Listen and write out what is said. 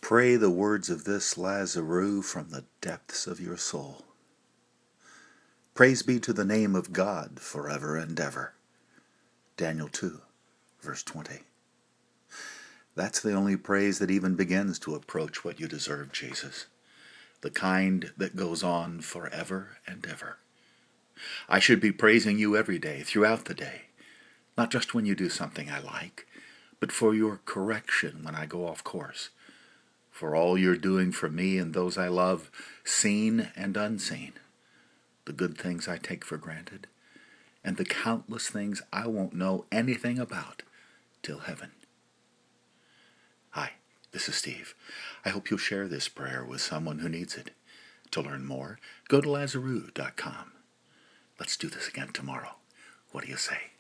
Pray the words of this Lazarus from the depths of your soul. Praise be to the name of God forever and ever. Daniel 2, verse 20. That's the only praise that even begins to approach what you deserve, Jesus. The kind that goes on forever and ever. I should be praising you every day, throughout the day. Not just when you do something I like, but for your correction when I go off course. For all you're doing for me and those I love, seen and unseen. The good things I take for granted, and the countless things I won't know anything about till heaven. Hi, this is Steve. I hope you'll share this prayer with someone who needs it. To learn more, go to Lazarus.com. Let's do this again tomorrow. What do you say?